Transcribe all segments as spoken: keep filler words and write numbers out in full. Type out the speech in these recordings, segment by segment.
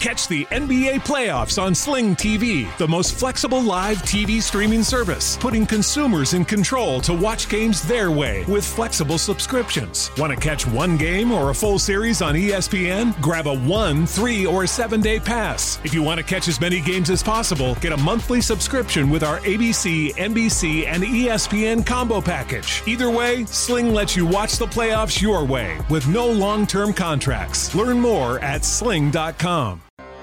Catch the N B A playoffs on Sling T V, the most flexible live T V streaming service, putting consumers in control to watch games their way with flexible subscriptions. Want to catch one game or a full series on E S P N? Grab a one, three, or seven-day pass. If you want to catch as many games as possible, get a monthly subscription with our A B C, N B C, and E S P N combo package. Either way, Sling lets you watch the playoffs your way with no long-term contracts. Learn more at sling dot com.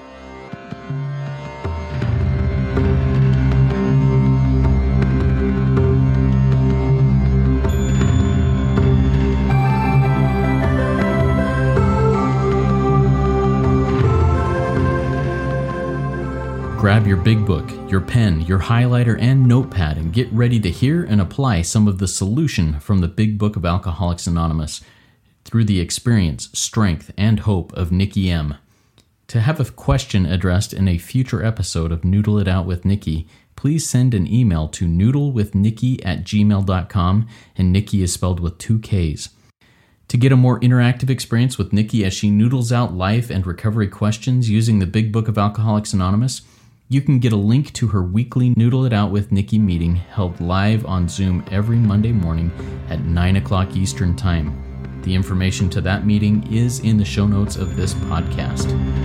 Grab your big book, your pen, your highlighter, and notepad and get ready to hear and apply some of the solution from the Big Book of Alcoholics Anonymous through the experience, strength, and hope of Nikki M. To have a question addressed in a future episode of Noodle It Out with Nikki, please send an email to noodlewithnikki at gmail dot com, and Nikki is spelled with two Ks. To get a more interactive experience with Nikki as she noodles out life and recovery questions using the Big Book of Alcoholics Anonymous, you can get a link to her weekly Noodle It Out with Nikki meeting held live on Zoom every Monday morning at nine o'clock Eastern Time. The information to that meeting is in the show notes of this podcast.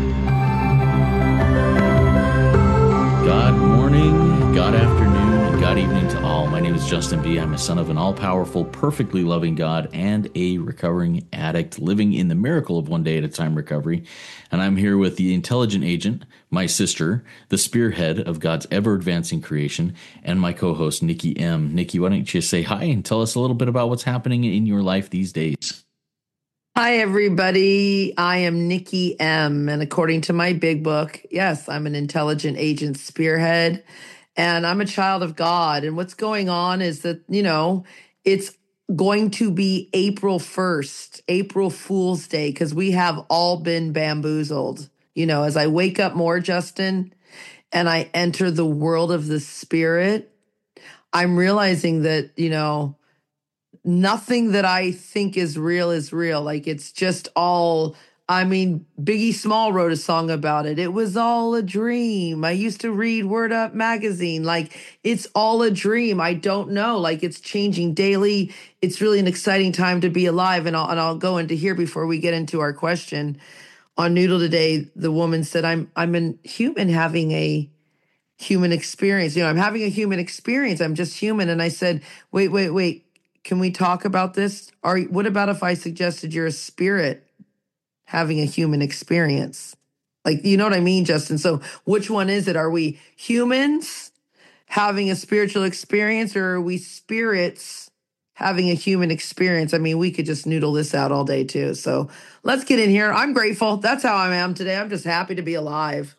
God morning, God afternoon, and God evening to all. My name is Justin B. I'm a son of an all-powerful, perfectly loving God and a recovering addict living in the miracle of one day at a time recovery. And I'm here with the intelligent agent, my sister, the spearhead of God's ever-advancing creation, and my co-host, Nikki M. Nikki, why don't you say hi and tell us a little bit about what's happening in your life these days? Hi, everybody. I am Nikki M. And according to my big book, yes, I'm an intelligent agent spearhead, and I'm a child of God. And what's going on is that, you know, it's going to be April first, April Fool's Day, because we have all been bamboozled. You know, as I wake up more, Justin, and I enter the world of the spirit, I'm realizing that, you know, nothing that I think is real is real. Like, it's just all, I mean, Biggie Small wrote a song about it. It was all a dream. I used to read Word Up magazine. Like, it's all a dream. I don't know. Like, it's changing daily. It's really an exciting time to be alive. And I'll, and I'll go into here before we get into our question. On Noodle today, the woman said, I'm, I'm a human having a human experience. You know, I'm having a human experience. I'm just human. And I said, wait, wait, wait. Can we talk about this? Or what about if I suggested you're a spirit having a human experience? Like, you know what I mean, Justin? So which one is it? Are we humans having a spiritual experience, or are we spirits having a human experience? I mean, we could just noodle this out all day too. So let's get in here. I'm grateful. That's how I am today. I'm just happy to be alive.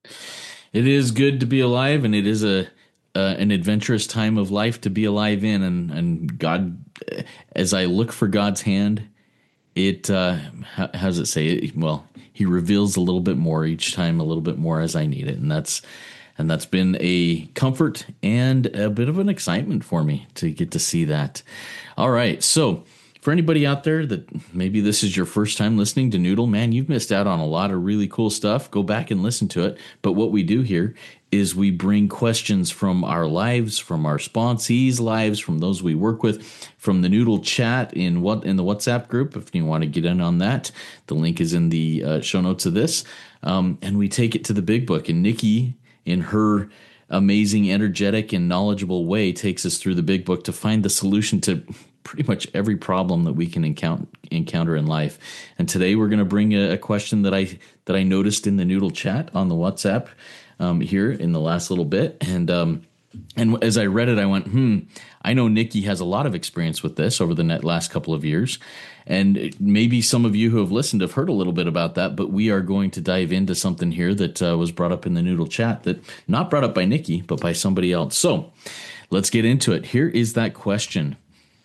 It is good to be alive, and it is a Uh, an adventurous time of life to be alive in, and, and God, as I look for God's hand, it, uh, how, how does it say it? Well, he reveals a little bit more each time, a little bit more as I need it. And that's, and that's been a comfort and a bit of an excitement for me to get to see that. All right. So for anybody out there that maybe this is your first time listening to Noodle, man, you've missed out on a lot of really cool stuff. Go back and listen to it. But what we do here is we bring questions from our lives, from our sponsees' lives, from those we work with, from the Noodle chat in what in the WhatsApp group. If you want to get in on that, the link is in the uh, show notes of this. Um, and we take it to the Big Book. And Nikki, in her amazing, energetic, and knowledgeable way, takes us through the Big Book to find the solution to pretty much every problem that we can encounter encounter in life. And today we're going to bring a, a question that I that I noticed in the Noodle chat on the WhatsApp um, here in the last little bit. And um, and as I read it, I went, hmm, I know Nikki has a lot of experience with this over the net last couple of years. And maybe some of you who have listened have heard a little bit about that, but we are going to dive into something here that uh, was brought up in the Noodle chat, that not brought up by Nikki, but by somebody else. So let's get into it. Here is that question.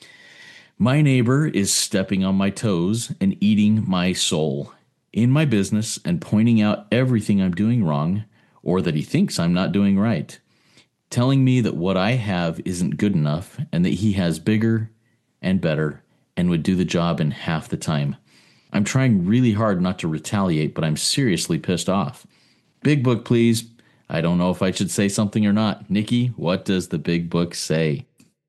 My neighbor is stepping on my toes and eating my soul in my business and pointing out everything I'm doing wrong, or that he thinks I'm not doing right, telling me that what I have isn't good enough and that he has bigger and better and would do the job in half the time. I'm trying really hard not to retaliate, but I'm seriously pissed off. Big book, please. I don't know if I should say something or not. Nikki, what does the big book say?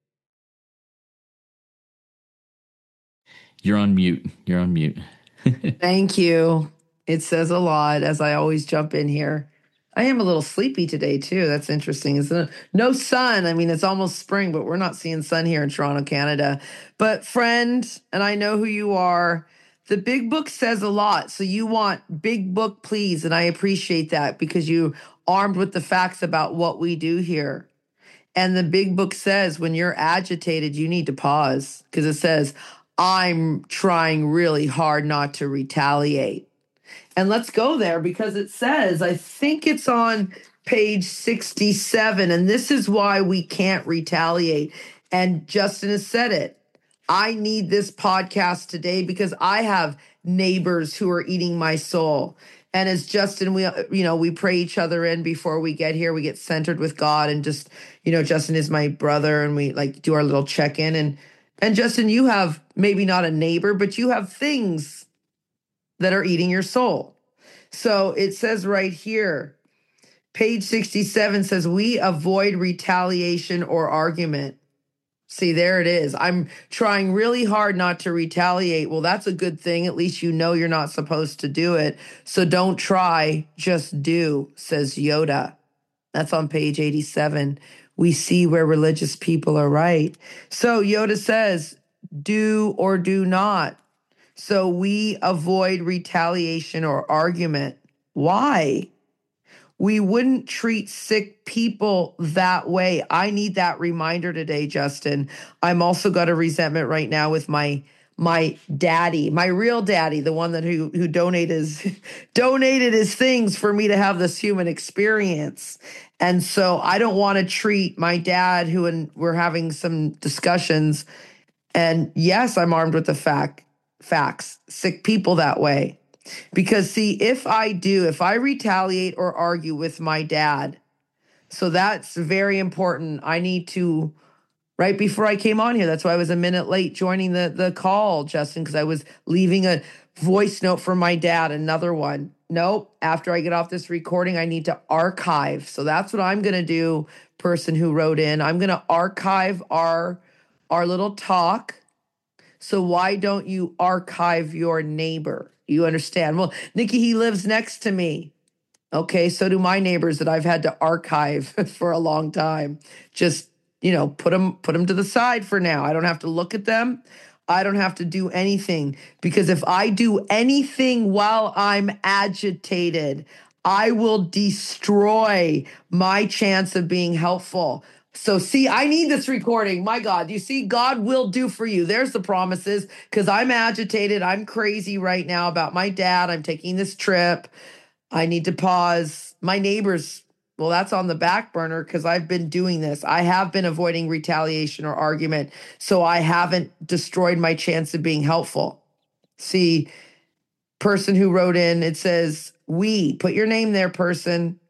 You're on mute. You're on mute. Thank you. It says a lot as I always jump in here. I am a little sleepy today too. That's interesting, isn't it? No sun. I mean, it's almost spring, but we're not seeing sun here in Toronto, Canada. But friend, and I know who you are, the big book says a lot. So you want big book, please. And I appreciate that because you armed with the facts about what we do here. And the big book says when you're agitated, you need to pause because it says, I'm trying really hard not to retaliate. And let's go there because it says, I think it's on page sixty-seven, and this is why we can't retaliate. And Justin has said it. I need this podcast today because I have neighbors who are eating my soul. And as Justin, we, you know, we pray each other in before we get here. We get centered with God and just, you know, Justin is my brother and we like do our little check-in. And, and Justin, you have maybe not a neighbor, but you have things that are eating your soul. So it says right here, page sixty-seven says, we avoid retaliation or argument. See, there it is. I'm trying really hard not to retaliate. Well, that's a good thing. At least you know you're not supposed to do it. So don't try, just do, says Yoda. That's on page eighty-seven. We see where religious people are right. So Yoda says, do or do not. So we avoid retaliation or argument. Why? We wouldn't treat sick people that way. I need that reminder today, Justin. I'm also got a resentment right now with my my daddy, my real daddy, the one that who who donated his donated his things for me to have this human experience. And so I don't want to treat my dad, who and we're having some discussions. And yes, I'm armed with the fact facts, sick people that way. Because see, if I do, if I retaliate or argue with my dad, so that's very important. I need to, right before I came on here, that's why I was a minute late joining the, the call, Justin, because I was leaving a voice note for my dad, another one. Nope, after I get off this recording, I need to archive. So that's what I'm going to do, person who wrote in. I'm going to archive our, our little talk. So why don't you archive your neighbor? You understand? Well, Nikki, he lives next to me. Okay, so do my neighbors that I've had to archive for a long time. Just, you know, put them put them to the side for now. I don't have to look at them. I don't have to do anything because if I do anything while I'm agitated, I will destroy my chance of being helpful. So see, I need this recording. My God, you see, God will do for you. There's the promises because I'm agitated. I'm crazy right now about my dad. I'm taking this trip. I need to pause. My neighbors, well, that's on the back burner because I've been doing this. I have been avoiding retaliation or argument. So I haven't destroyed my chance of being helpful. See, person who wrote in, it says, we, put your name there, person.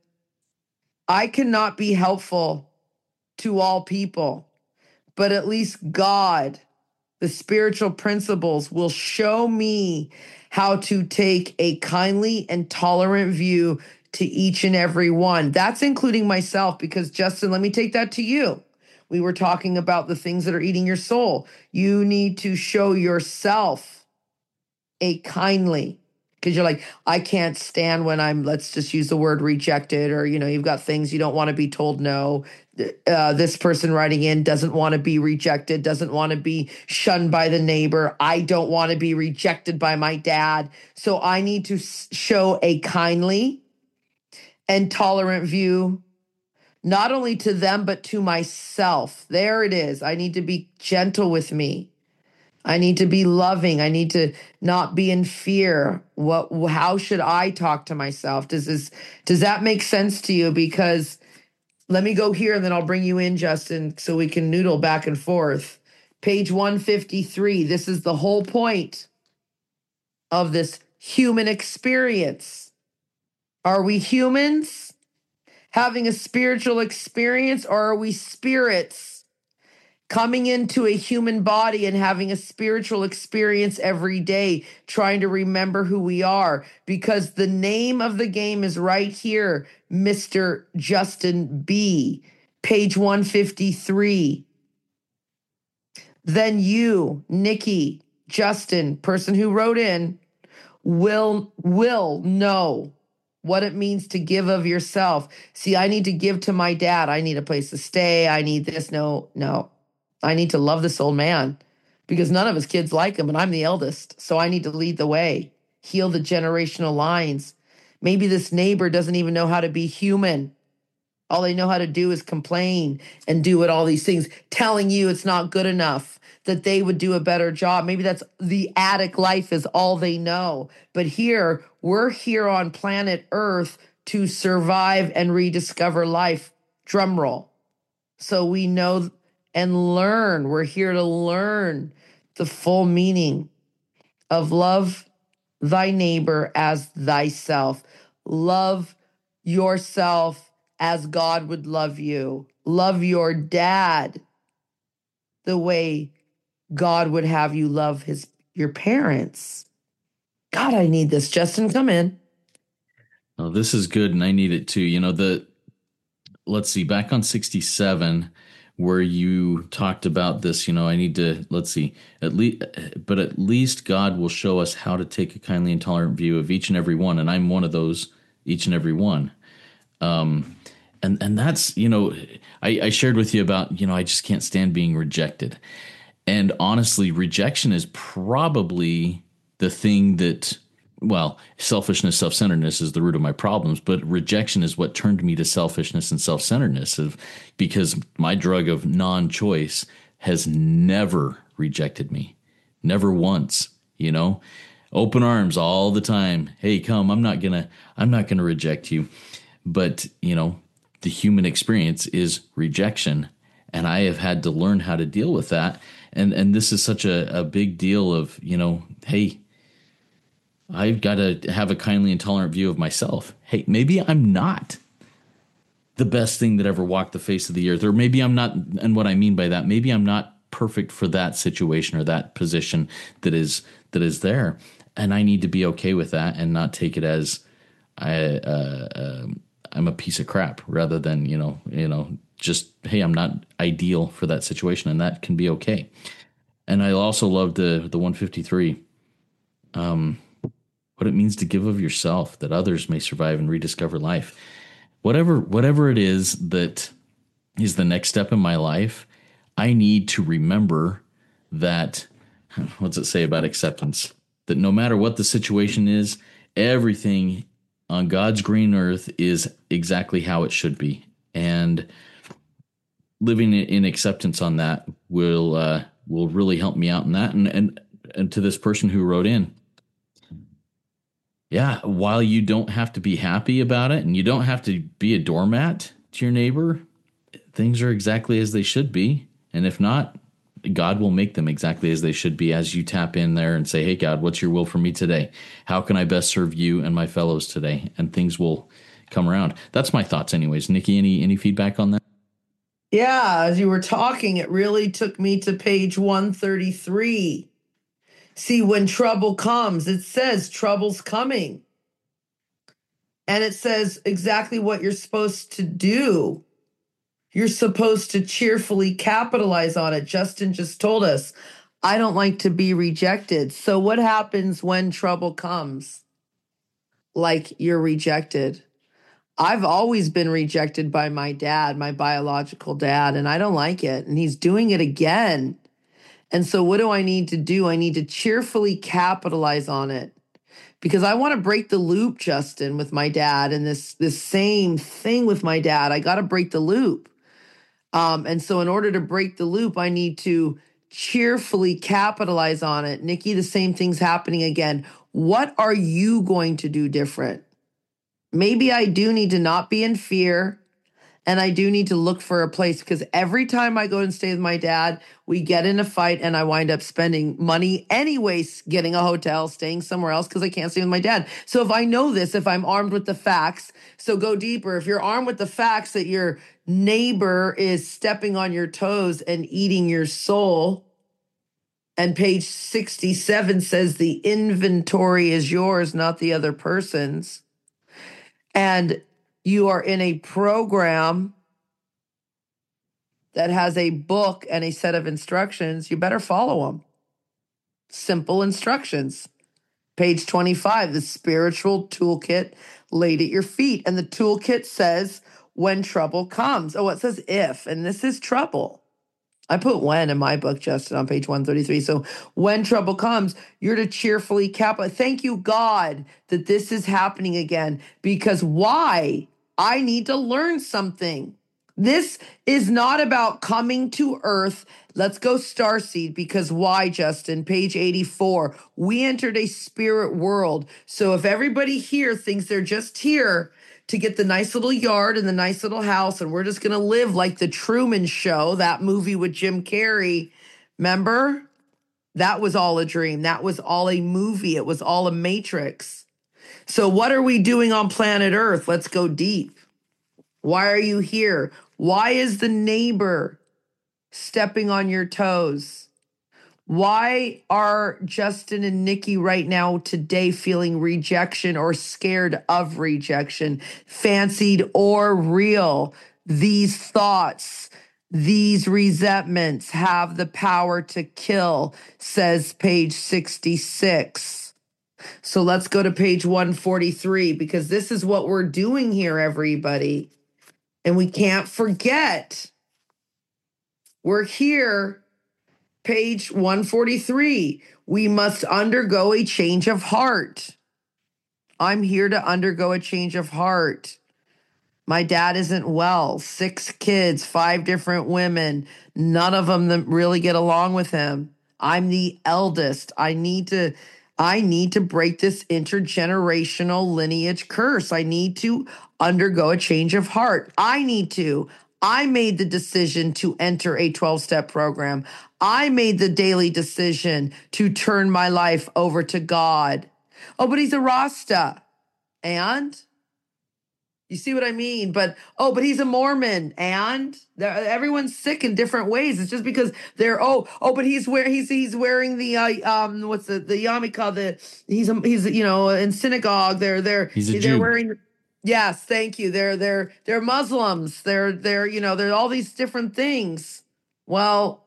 I cannot be helpful to all people, but at least God, the spiritual principles, will show me how to take a kindly and tolerant view to each and every one. That's including myself, because Justin, let me take that to you. We were talking about the things that are eating your soul. You need to show yourself a kindly, because you're like, I can't stand when I'm, let's just use the word rejected, or, you know, you've got things you don't want to be told no. Uh, this person writing in doesn't want to be rejected, doesn't want to be shunned by the neighbor. I don't want to be rejected by my dad. So I need to show a kindly and tolerant view, not only to them, but to myself. There it is. I need to be gentle with me. I need to be loving. I need to not be in fear. What, how should I talk to myself? Does this, does that make sense to you? Because let me go here and then I'll bring you in, Justin, so we can noodle back and forth. Page one fifty-three. This is the whole point of this human experience. Are we humans having a spiritual experience, or are we spirits coming into a human body and having a spiritual experience every day, trying to remember who we are, because the name of the game is right here, Mister Justin B, page one fifty-three. Then you, Nikki, Justin, person who wrote in, will will know what it means to give of yourself. See, I need to give to my dad. I need a place to stay. I need this. No, no. I need to love this old man because none of his kids like him, and I'm the eldest. So I need to lead the way, heal the generational lines. Maybe this neighbor doesn't even know how to be human. All they know how to do is complain and do it, all these things, telling you it's not good enough, that they would do a better job. Maybe that's the attic life is all they know. But here, we're here on planet Earth to survive and rediscover life. Drum roll. So we know and learn. We're here to learn the full meaning of love thy neighbor as thyself. Love yourself as God would love you. Love your dad the way God would have you love his your parents. God, I need this. Justin, come in. Oh, this is good, and I need it too. You know, the let's see, back on sixty-seven, where you talked about this, you know, I need to, let's see, at least, but at least God will show us how to take a kindly and tolerant view of each and every one. And I'm one of those, each and every one. Um, and, and that's, you know, I, I shared with you about, you know, I just can't stand being rejected. And honestly, rejection is probably the thing that, well, selfishness, self-centeredness is the root of my problems, but rejection is what turned me to selfishness and self-centeredness, of, because my drug of non-choice has never rejected me. Never once, you know, open arms all the time. Hey, come, I'm not gonna, I'm not gonna reject you. But, you know, the human experience is rejection. And I have had to learn how to deal with that. And, and this is such a, a big deal of, you know, hey, I've got to have a kindly and tolerant view of myself. Hey, maybe I'm not the best thing that ever walked the face of the earth, or maybe I'm not. And what I mean by that, maybe I'm not perfect for that situation or that position that is that is there, and I need to be okay with that and not take it as I uh, uh, I'm a piece of crap, rather than you know you know just hey, I'm not ideal for that situation, and that can be okay. And I also love the the one fifty-three. Um. What it means to give of yourself, that others may survive and rediscover life. Whatever, whatever it is that is the next step in my life, I need to remember that, what's it say about acceptance? That no matter what the situation is, everything on God's green earth is exactly how it should be. And living in acceptance on that will uh, will really help me out in that. And, and, and to this person who wrote in, yeah, while you don't have to be happy about it and you don't have to be a doormat to your neighbor, things are exactly as they should be. And if not, God will make them exactly as they should be as you tap in there and say, hey, God, what's your will for me today? How can I best serve you and my fellows today? And things will come around. That's my thoughts anyways. Nikki, any, any feedback on that? Yeah, as you were talking, it really took me to page one thirty-three. See, when trouble comes, it says trouble's coming. And it says exactly what you're supposed to do. You're supposed to cheerfully capitalize on it. Justin just told us, I don't like to be rejected. So what happens when trouble comes? Like you're rejected. I've always been rejected by my dad, my biological dad, and I don't like it. And he's doing it again. And so what do I need to do? I need to cheerfully capitalize on it, because I want to break the loop, Justin, with my dad, and this, this same thing with my dad. I got to break the loop. Um, and so in order to break the loop, I need to cheerfully capitalize on it. Nikki, the same thing's happening again. What are you going to do different? Maybe I do need to not be in fear And I do need to look for a place because every time I go and stay with my dad, we get in a fight and I wind up spending money anyways, getting a hotel, staying somewhere else because I can't stay with my dad. So if I know this, if I'm armed with the facts, so go deeper. If you're armed with the facts that your neighbor is stepping on your toes and eating your soul, and page sixty-seven says the inventory is yours, not the other person's, and you are in a program that has a book and a set of instructions, you better follow them. Simple instructions. Page twenty-five, the spiritual toolkit laid at your feet. And the toolkit says, when trouble comes. Oh, it says if, and this is trouble. I put when in my book, Justin, on page one thirty-three. So when trouble comes, you're to cheerfully cap. Thank you, God, that this is happening again. Because why? I need to learn something. This is not about coming to earth. Let's go starseed, because why, Justin? Page eighty-four. We entered a spirit world. So if everybody here thinks they're just here to get the nice little yard and the nice little house, and we're just going to live like the Truman Show, that movie with Jim Carrey, remember? That was all a dream. That was all a movie. It was all a matrix. So what are we doing on planet Earth? Let's go deep. Why are you here? Why is the neighbor stepping on your toes? Why are Justin and Nikki right now today feeling rejection or scared of rejection, fancied or real? These thoughts, these resentments have the power to kill, says page sixty-six. So let's go to page one forty-three, because this is what we're doing here, everybody. And we can't forget, we're here, page one forty-three. We must undergo a change of heart. I'm here to undergo a change of heart. My dad isn't well. Six kids, five different women. None of them that really get along with him. I'm the eldest. I need to... I need to break this intergenerational lineage curse. I need to undergo a change of heart. I need to. I made the decision to enter a twelve-step program. I made the daily decision to turn my life over to God. Oh, but he's a Rasta. And? You see what I mean? But, oh, but he's a Mormon. And? Everyone's sick in different ways. It's just because they're, oh, oh, but he's wearing, he's, he's wearing the, uh, um, what's the, the yarmulke, the, he's, a, he's, you know, in synagogue. They're, they're, he's a they're Jew. wearing, yes, thank you. They're, they're, they're Muslims. They're, they're, you know, they're all these different things. Well,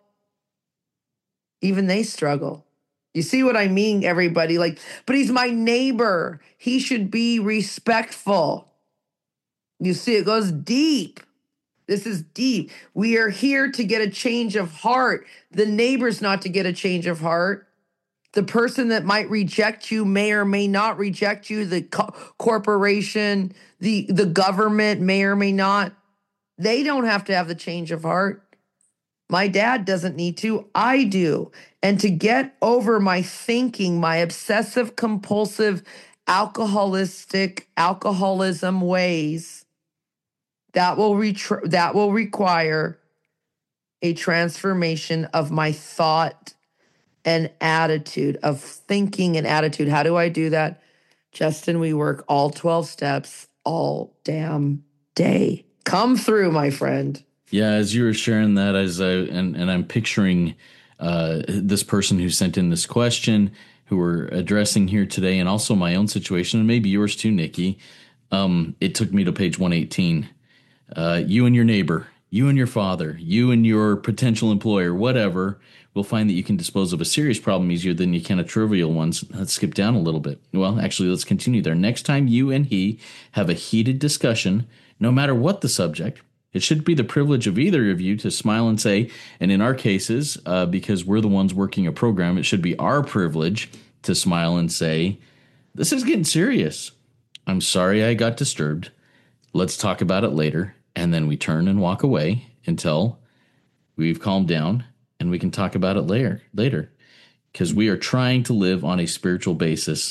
even they struggle. You see what I mean, everybody? Like, but he's my neighbor. He should be respectful. You see, it goes deep. This is deep. We are here to get a change of heart. The neighbor's not to get a change of heart. The person that might reject you may or may not reject you. The co- corporation, the, the government may or may not. They don't have to have the change of heart. My dad doesn't need to. I do. And to get over my thinking, my obsessive compulsive alcoholistic alcoholism ways, That will retr- that will require a transformation of my thought and attitude, of thinking and attitude. How do I do that? Justin, we work all twelve steps all damn day. Come through, my friend. Yeah, as you were sharing that, as I and, and I'm picturing uh, this person who sent in this question, who we're addressing here today, and also my own situation, and maybe yours too, Nikki. Um, it took me to page one eighteen. Uh, you and your neighbor, you and your father, you and your potential employer, whatever, will find that you can dispose of a serious problem easier than you can a trivial one. So let's skip down a little bit. Well, actually, let's continue there. Next time you and he have a heated discussion, no matter what the subject, it should be the privilege of either of you to smile and say, and in our cases, uh, because we're the ones working a program, it should be our privilege to smile and say, this is getting serious. I'm sorry I got disturbed. Let's talk about it later. And then we turn and walk away until we've calmed down and we can talk about it later, later. Because we are trying to live on a spiritual basis.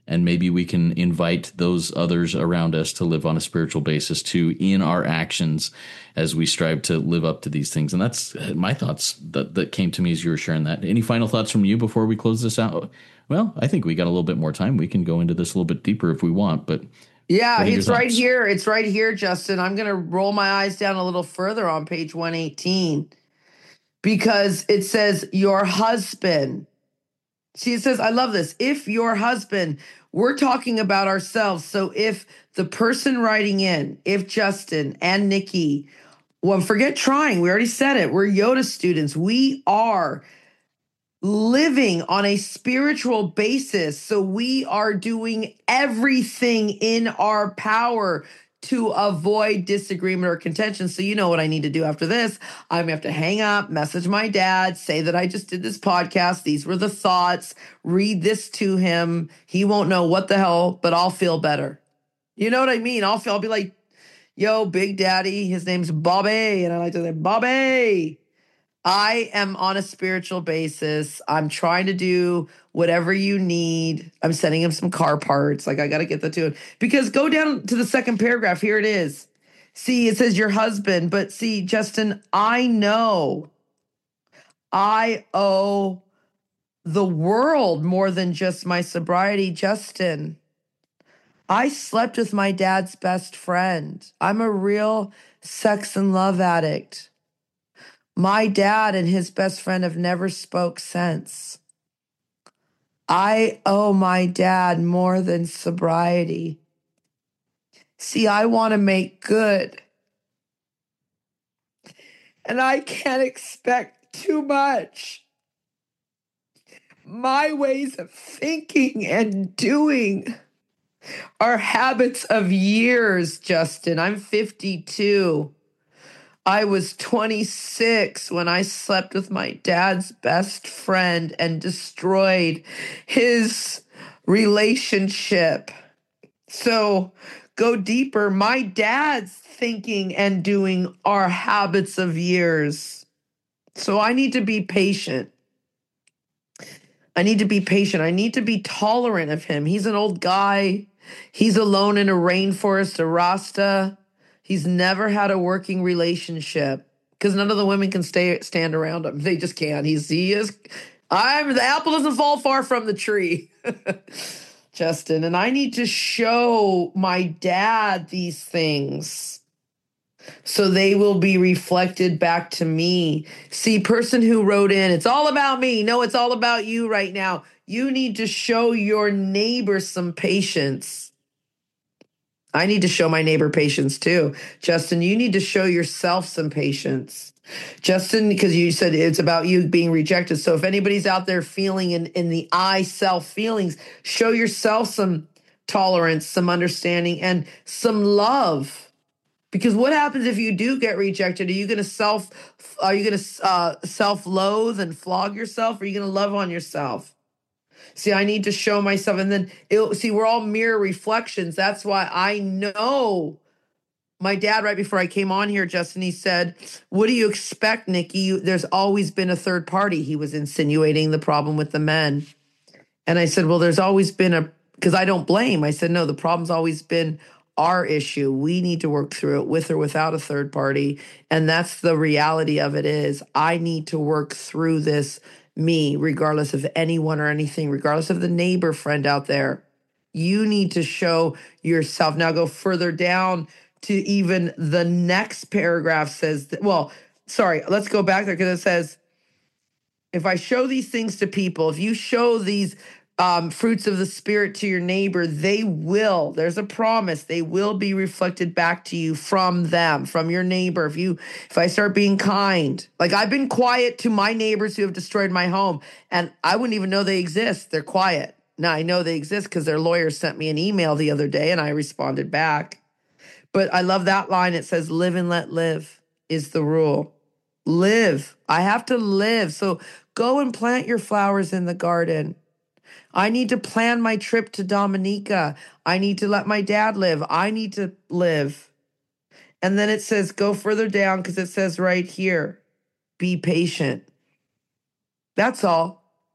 and maybe we can invite those others around us to live on a spiritual basis too in our actions as we strive to live up to these things. And that's my thoughts that, that came to me as you were sharing that. Any final thoughts from you before we close this out? Well, I think we got a little bit more time. We can go into this a little bit deeper if we want, but yeah, it's right here. It's right here, Justin. I'm going to roll my eyes down a little further on page one eighteen because it says your husband. See, it says, I love this. If your husband, we're talking about ourselves. So if the person writing in, if Justin and Nikki, well, forget trying. We already said it. We're Yoda students. We are living on a spiritual basis. So we are doing everything in our power to avoid disagreement or contention. So you know what I need to do after this. I'm going to have to hang up, message my dad, say that I just did this podcast. These were the thoughts. Read this to him. He won't know what the hell, but I'll feel better. You know what I mean? I'll feel, I'll be like, yo, Big Daddy, his name's Bobby. And I like to say, Bobby, I am on a spiritual basis. I'm trying to do whatever you need. I'm sending him some car parts. Like, I got to get that to him. Because go down to the second paragraph. Here it is. See, it says your husband. But see, Justin, I know I owe the world more than just my sobriety. Justin, I slept with my dad's best friend. I'm a real sex and love addict. My dad and his best friend have never spoke since. I owe my dad more than sobriety. See, I want to make good. And I can't expect too much. My ways of thinking and doing are habits of years, Justin. I'm fifty-two. I was twenty-six when I slept with my dad's best friend and destroyed his relationship. So go deeper. My dad's thinking and doing are habits of years. So I need to be patient. I need to be patient. I need to be tolerant of him. He's an old guy. He's alone in a rainforest, a Rasta. He's never had a working relationship because none of the women can stay stand around him. They just can't. He's he is. I'm the apple doesn't fall far from the tree, Justin. And I need to show my dad these things so they will be reflected back to me. See, person who wrote in, it's all about me. No, it's all about you right now. You need to show your neighbor some patience. I need to show my neighbor patience too. Justin, you need to show yourself some patience. Justin, because you said it's about you being rejected. So if anybody's out there feeling in, in the I self feelings, show yourself some tolerance, some understanding, and some love. Because what happens if you do get rejected? Are you going to self, are you going to uh, self-loathe and flog yourself? Or are you going to love on yourself? See, I need to show myself. And then, it'll, see, we're all mirror reflections. That's why I know my dad, right before I came on here, Justin, he said, what do you expect, Nikki? You, there's always been a third party. He was insinuating the problem with the men. And I said, well, there's always been a, because I don't blame. I said, no, the problem's always been our issue. We need to work through it with or without a third party. And that's the reality of it is I need to work through this me, regardless of anyone or anything, regardless of the neighbor friend out there. You need to show yourself. Now go further down to even the next paragraph says, that, well, sorry, let's go back there because it says, if I show these things to people, if you show these um, fruits of the Spirit to your neighbor, they will, there's a promise, they will be reflected back to you from them, from your neighbor. If you, if I start being kind, like I've been quiet to my neighbors who have destroyed my home, and I wouldn't even know they exist. They're quiet. Now I know they exist because their lawyer sent me an email the other day and I responded back. But I love that line. It says, live and let live is the rule. Live. I have to live. So go and plant your flowers in the garden. I need to plan my trip to Dominica. I need to let my dad live. I need to live. And then it says, go further down because it says right here, be patient. That's all.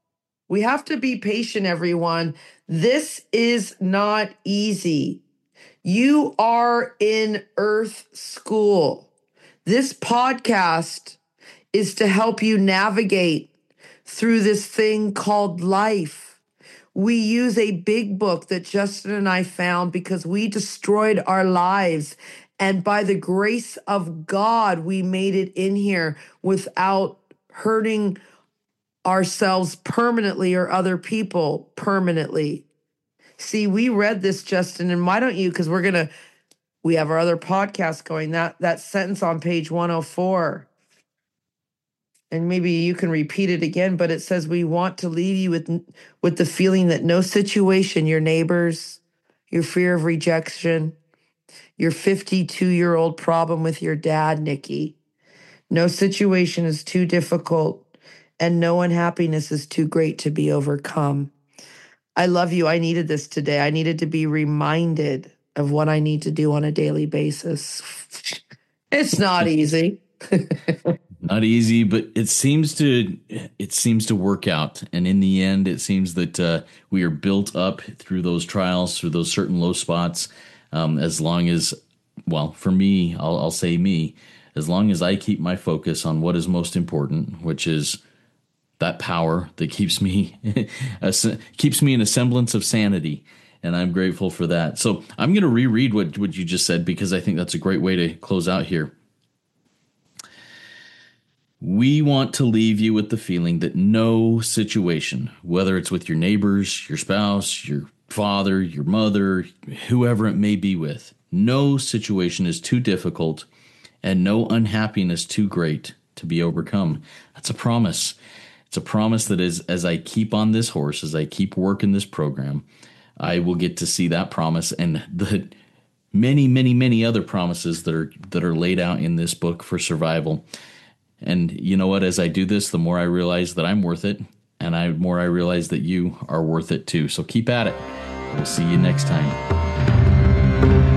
We have to be patient, everyone. This is not easy. You are in Earth School. This podcast is to help you navigate through this thing called life. We use a big book that Justin and I found because we destroyed our lives. And by the grace of God, we made it in here without hurting ourselves permanently or other people permanently. See, we read this, Justin, and why don't you, because we're going to, we have our other podcast going, that, that sentence on page one oh four. And maybe you can repeat it again, but it says, we want to leave you with, with the feeling that no situation, your neighbors, your fear of rejection, your fifty-two-year-old problem with your dad, Nikki, no situation is too difficult and no unhappiness is too great to be overcome. I love you. I needed this today. I needed to be reminded of what I need to do on a daily basis. It's not easy. Not easy, but it seems to it seems to work out. And in the end, it seems that uh, we are built up through those trials, through those certain low spots. Um, as long as, well, for me, I'll, I'll say me, as long as I keep my focus on what is most important, which is that power that keeps me keeps me in a semblance of sanity. And I'm grateful for that. So I'm going to reread what, what you just said, because I think that's a great way to close out here. We want to leave you with the feeling that no situation, whether it's with your neighbors, your spouse, your father, your mother, whoever it may be with, no situation is too difficult and no unhappiness too great to be overcome. That's a promise. It's a promise that as, as I keep on this horse, as I keep working this program, I will get to see that promise and the many, many, many other promises that are that are laid out in this book for survival. And you know what? As I do this, the more I realize that I'm worth it, and the more I realize that you are worth it too. So keep at it. We'll see you next time.